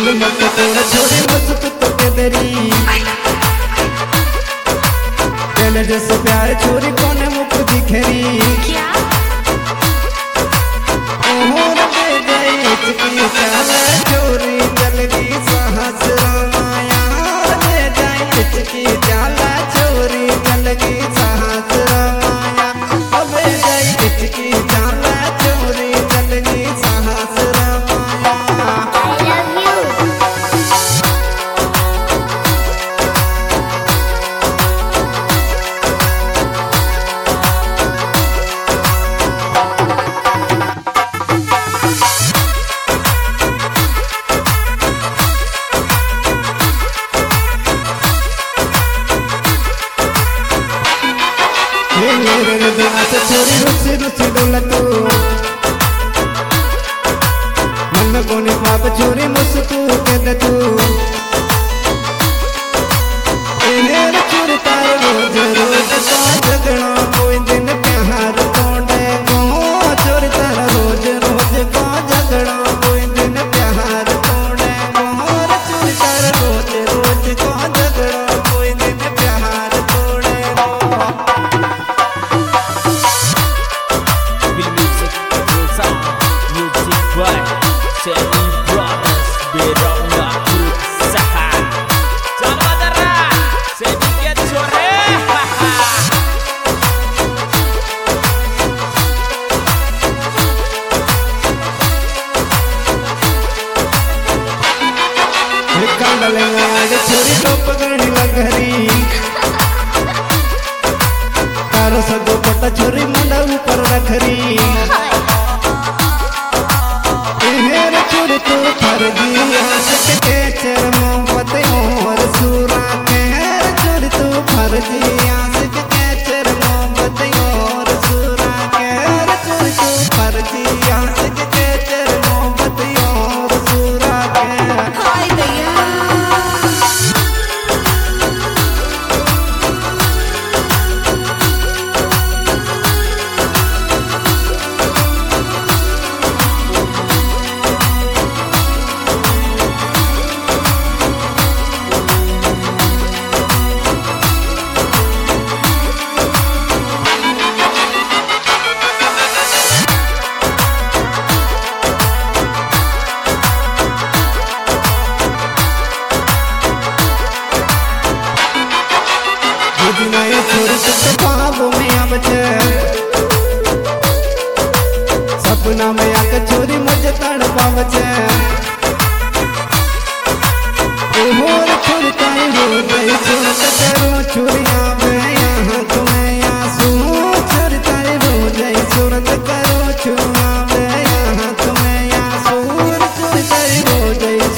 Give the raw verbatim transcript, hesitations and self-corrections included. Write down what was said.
दिल मत तोड़ छोरी मस्त तो के दरी तेरे जैसे प्यार छोरी कोने मुख दिखेरी क्या ओहर दे गई चिकी चाल छोरी चल गई साहस रामाया दे गई चिकी चाल छोरी चल गई साहस रामाया अब गई चिकी चाल छोरी चल गई साहस रामाया मेरे दास छोरी रुचि रुचि डोलतो मन कोने पाप छोरी मुस्कू के दे तू एनेर छोरी तार रोज रोज का झगड़ा कोई दिन प्यार तोड़े गो छोरी तार रोज रोज का झगड़ा कोई दिन प्यार तोड़े गो छोरी तार रोज रोज का झगड़ा कोई दिन प्यार तोड़े गो छोरी तो पगड़ी लगरी तारो सगो पटा छोरी मुंडा ऊपर रखरी एहेर छोरी तो फरजी आशिक के चर मोहब्बत और सूरा के छोरी तो फरजी आशिक के चर मोहब्बत और सूरा के छोरी तो फरजी आशिक के चर मोहब्बत और सूरा के हाय भैया नए छोरी तो ख्वाबों में अब सपना में आके छोरी मुझे तड़पाव ओहर छोरी ताई हो गई छोड़ करो छोरिया में यहाँ तुम्हें आंसू छोरी ताई हो गई छोड़ करो छुआ में यहाँ तुम्हें आंसू छोरी ताई हो गई